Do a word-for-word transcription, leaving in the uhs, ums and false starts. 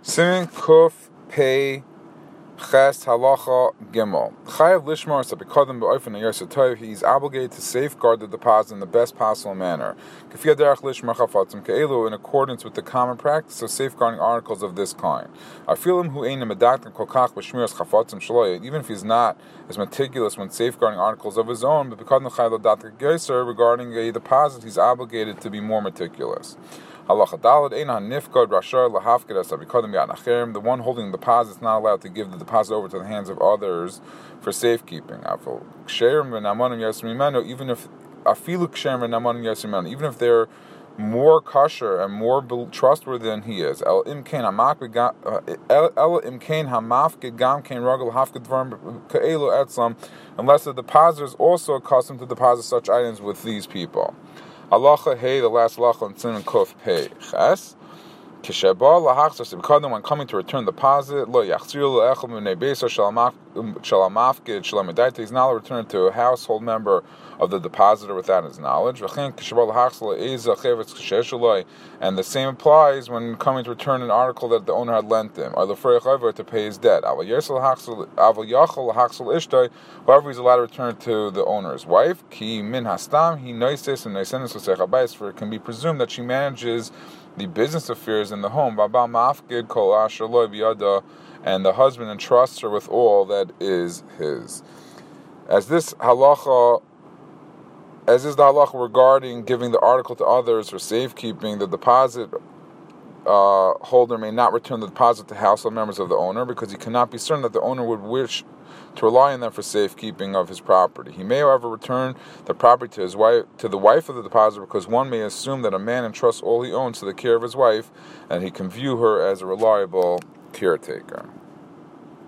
Siman Kuf Pei Ches Halacha Gimel. Chayav Lishmar Sapikodim B'Ofen Yersatoy. He is obligated to safeguard the deposit in the best possible manner. Kafiyah Derech Lishmar Chafatzim Ke'elu, in accordance with the common practice of safeguarding articles of this kind. Afilim Hu Ein Medak and Kolkach B'Shmiras Chafatzim Shloy. Even if he's not as meticulous when safeguarding articles of his own, but because Chayav Datak Geiser regarding a deposit, he's obligated to be more meticulous. Halacha Daled Einan Nifkod Rashar Lahafked as Abikodim Yad Nacherim. The one holding the deposit is not allowed to give the deposit over to the hands of others for safekeeping. Afil Ksherim v'Namonim Yasmimenu. Even if Afilu Ksherim v'Namonim Yasmimenu, even if they're more kosher and more trustworthy than he is. El Imkain Hamak El Imkain Hamafked Gam Kain Ragel Hafked Dvarim Kaelu Etzlam, unless the depositor is also accustomed to deposit such items with these people. Halacha Hey, the last halacha in Siman Kuf Pei Ches. Kisheba lahachzas b'kadam, when coming to return the deposit, lo yachzir le'echel b'nei beisa shalamafkid shalamedayta. He's not returned to a household member of the depositor without his knowledge. V'chein kisheba lahachzas le'eza chevetz k'sheshaloi, and the same applies when coming to return an article that the owner had lent him, or l'frei to pay his debt. Aval yachol lahachzal ishtoi. However, he's allowed to return to the owner's wife. Ki min hastam he noises and noisenes v'sechabais, for it can be presumed that she manages the business affairs in the home, and the husband entrusts her with all that is his. As this halacha, as is the halacha regarding giving the article to others for safekeeping, the deposit uh, holder may not return the deposit to household members of the owner, because he cannot be certain that the owner would wish to rely on them for safekeeping of his property. He may, however, return the property to his wife, to the wife of the depositor, because one may assume that a man entrusts all he owns to the care of his wife, and he can view her as a reliable caretaker.